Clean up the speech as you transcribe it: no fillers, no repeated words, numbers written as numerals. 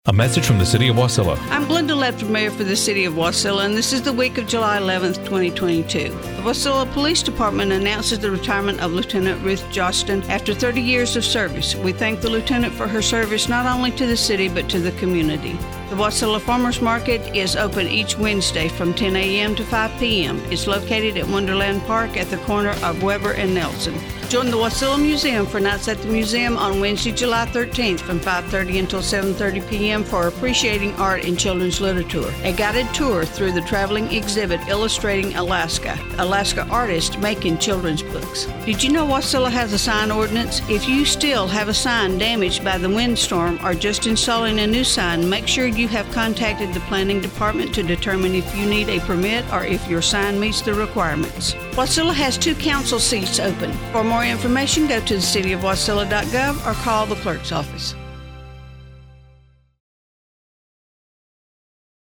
A message from the City of Wasilla. I'm Glenda Ledford, Mayor for the City of Wasilla, and this is the week of July 11th, 2022. The Wasilla Police Department announces the retirement of Lieutenant Ruth Jostin after 30 years of service. We thank the Lieutenant for her service not only to the city but to the community. The Wasilla Farmers Market is open each Wednesday from 10 a.m. to 5 p.m. It's located at Wonderland Park at the corner of Weber and Nelson. Join the Wasilla Museum for Nights at the Museum on Wednesday, July 13th from 5:30 until 7:30 p.m. for Appreciating Art and Children's Literature, a guided tour through the traveling exhibit illustrating Alaska artists making children's books. Did you know Wasilla has a sign ordinance? If you still have a sign damaged by the windstorm or just installing a new sign, make sure you have contacted the planning department to determine if you need a permit or if your sign meets the requirements. Wasilla has 2 council seats open. For more information, go to thecityofwasilla.gov or call the clerk's office.